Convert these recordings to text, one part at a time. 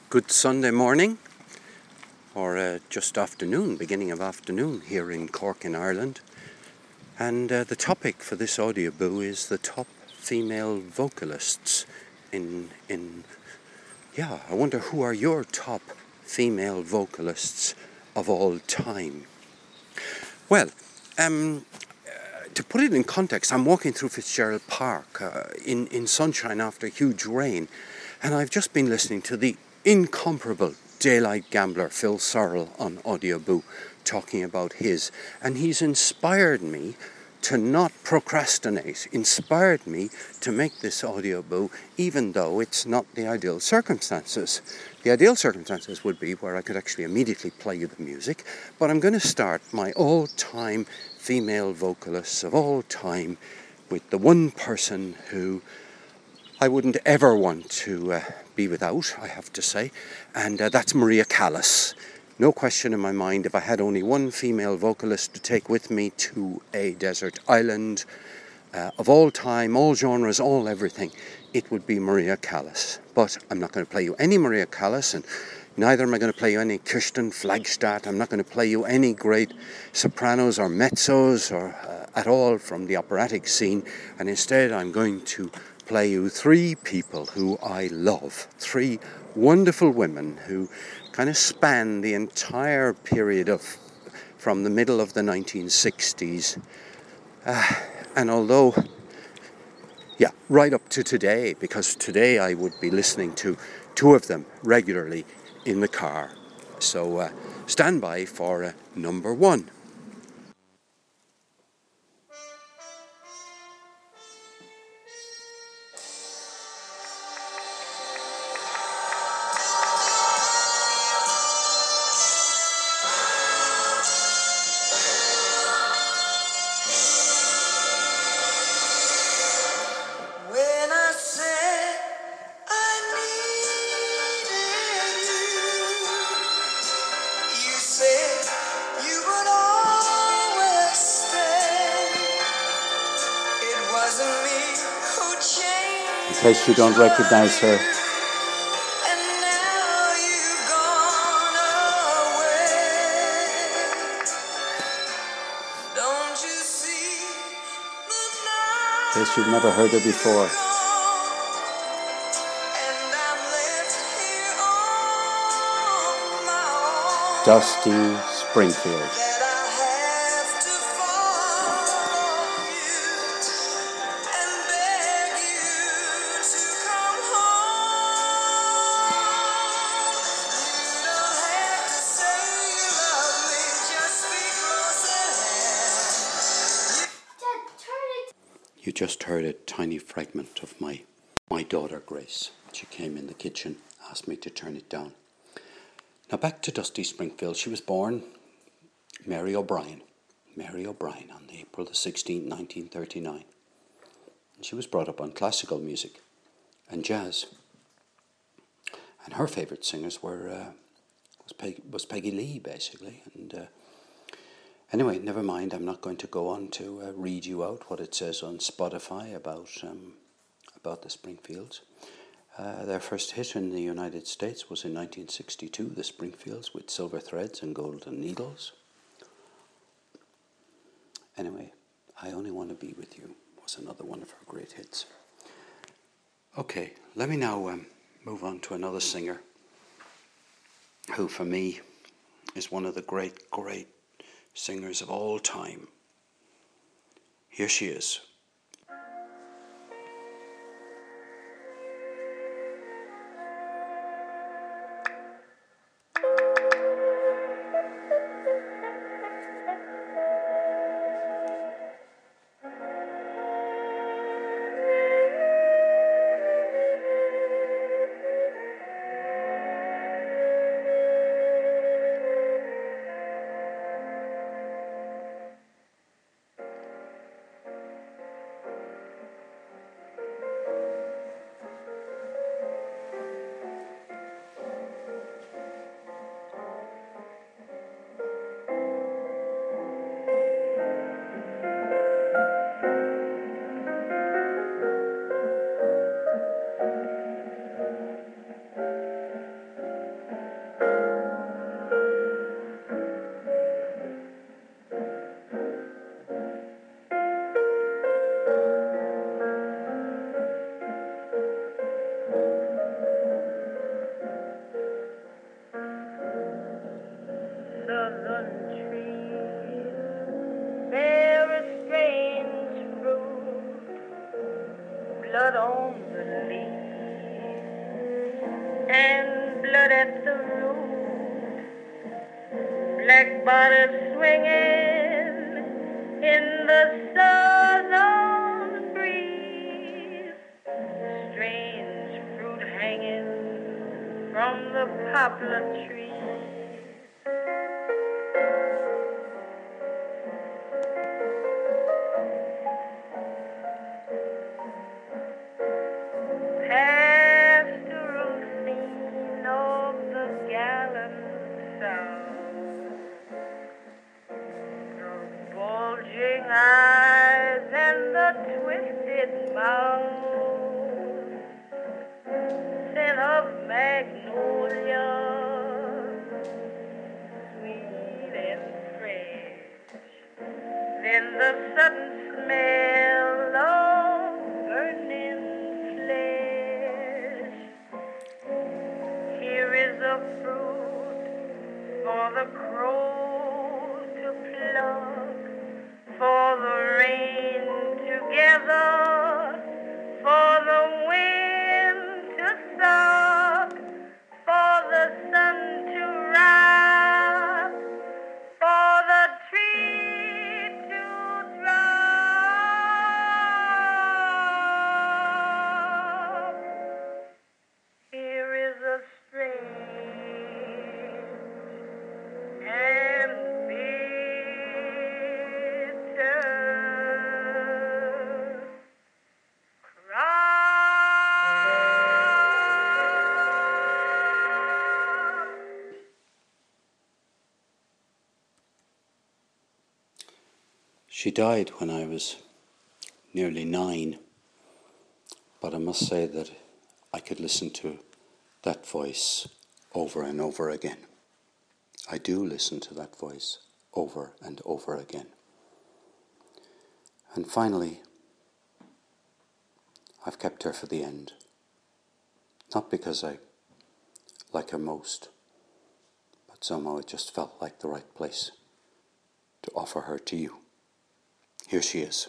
Good Sunday morning, or just afternoon, beginning of afternoon here in Cork in Ireland. And the topic for this audioboo is the top female vocalists I wonder who are your top female vocalists of all time. Well, to put it in context, I'm walking through Fitzgerald Park in sunshine after huge rain, and I've just been listening to the incomparable daylight gambler Phil Sorrell on audioboo talking about his, and he's inspired me to not procrastinate, inspired me to make this audioboo even though it's not the ideal circumstances. The ideal circumstances would be where I could actually immediately play you the music, but I'm going to start my all-time female vocalists of all time with the one person who I wouldn't ever want to be without, I have to say, and that's Maria Callas. No question in my mind, if I had only one female vocalist to take with me to a desert island of all time, all genres, all everything, it would be Maria Callas. But I'm not going to play you any Maria Callas, and neither am I going to play you any Kirsten Flagstad. I'm not going to play you any great sopranos or mezzos or at all from the operatic scene, and instead I'm going to play you three people who I love, three wonderful women who kind of span the entire period from the middle of the 1960s, and although, right up to today, because today I would be listening to two of them regularly in the car. So stand by for number one. In case you don't recognize her. In case you've never heard her before. Dusty Springfield. You just heard a tiny fragment of my daughter Grace. She came in the kitchen, asked me to turn it down. Now back to Dusty Springfield. She was born Mary O'Brien on April the 16th, 1939. And she was brought up on classical music and jazz. And her favourite singers was Peggy Lee, basically. And anyway, never mind. I'm not going to go on to read you out what it says on Spotify about the Springfields. Their first hit in the United States was in 1962, the Springfields with Silver Threads and Golden Needles. Anyway, I Only Want to Be With You was another one of her great hits. Okay, let me now move on to another singer who for me is one of the great singers of all time. Here she is. and blood at the root, black bottle swinging in the southern breeze, strange fruit hanging from the poplar tree. Pastoral scene of the gallant South, the bulging eyes and the twisted mouth, scent of magnolia, sweet and fresh, then the sudden smell of burning flesh. Here is a fruit for the crows to pluck, for the rain to gather, for the wind to suck, for the sun to rise, for the tree to drop. Here is a strange and bitter crop. She died when I was nearly 9, but I must say that I could listen to that voice over and over again. I do listen to that voice over and over again. And finally, I've kept her for the end. Not because I like her most, but somehow it just felt like the right place to offer her to you. Here she is.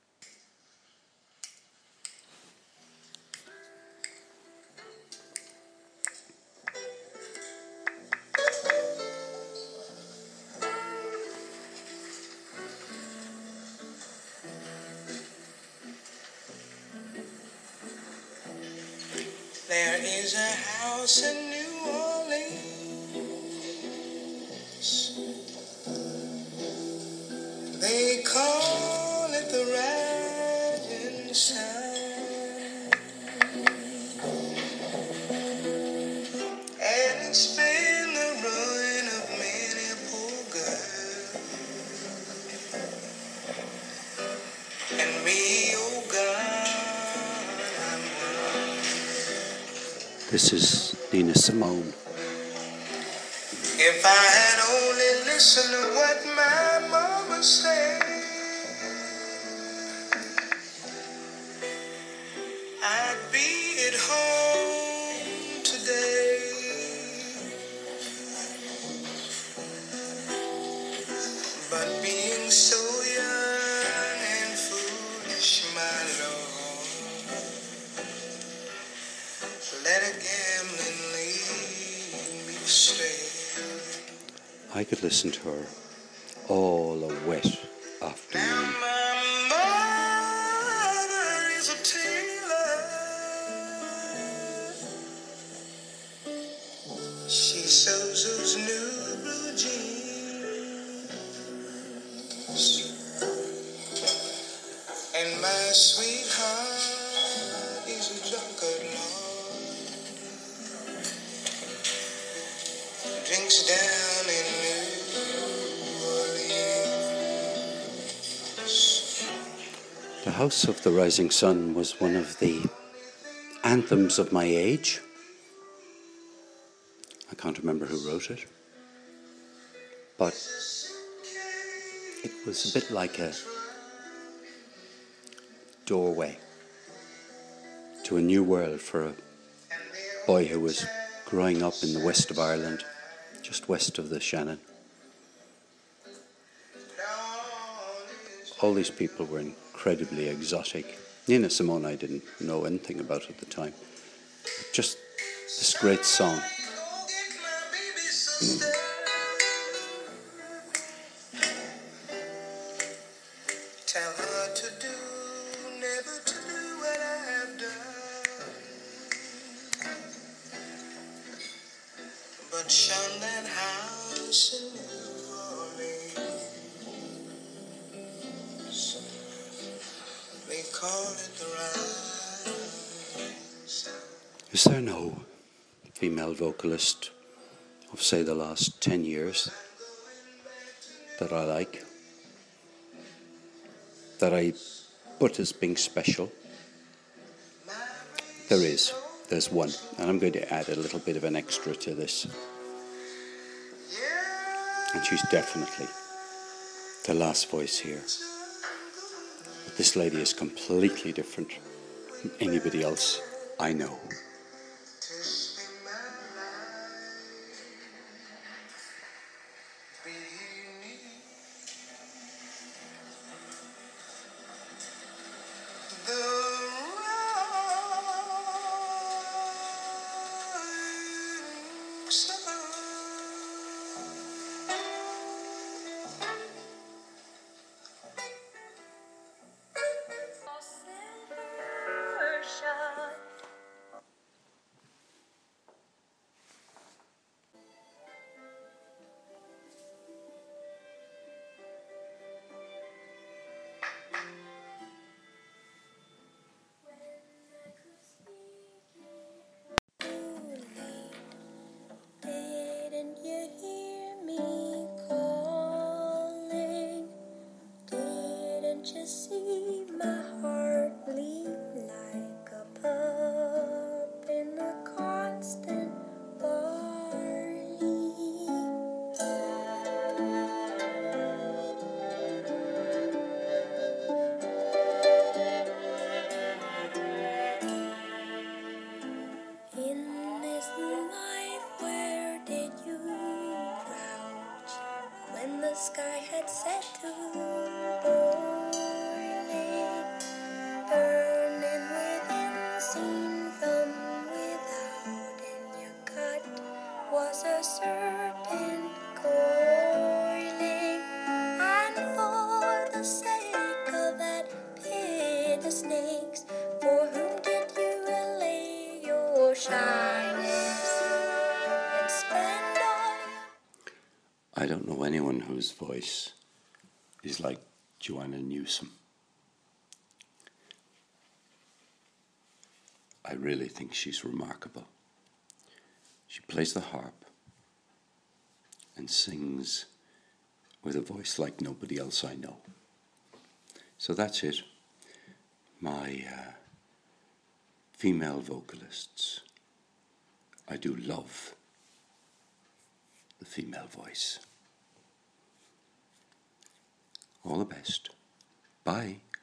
There is a house in New Orleans. They call it the Rising Sun, and it's been the ruin of many poor girls. And me, oh God, I'm one. This is Nina Simone. If I had only listened to what my mama said, I'd be at home today. But being so young and foolish, my Lord, let a gambling lead me astray. I could listen to her all a wet Now afternoon. my mother is a tailor. She sews those new blue jeans. And my sweetheart is a drunkard, Lord. Drinks down in New Orleans. The House of the Rising Sun was one of the anthems of my age. I can't remember who wrote it, but it was a bit like a doorway to a new world for a boy who was growing up in the west of Ireland, just west of the Shannon. All these people were incredibly exotic. Nina Simone I didn't know anything about at the time. Just this great song. Go get my baby sister. Tell her to do, never to do what I have done. But shun that house in New Orleans. They call it the rise. Is there no female vocalist of, say, the last 10 years that I like, that I put as being special? There is. There's one. And I'm going to add a little bit of an extra to this. And she's definitely the last voice here. But this lady is completely different from anybody else I know. Didn't you hear me calling? Didn't you see my heart leap like a pup in the constant barley? In this life, where did you crouch when the sky had set to boiling, burning within, seen from without, and your gut was a serpent coiling, and for the sake of that pit of snakes, for whom did you allay your shining and spend all? I don't know anyone whose voice is like Joanna Newsom. I really think she's remarkable. She plays the harp and sings with a voice like nobody else I know. So that's it. My female vocalists. I do love the female voice. All the best. Bye.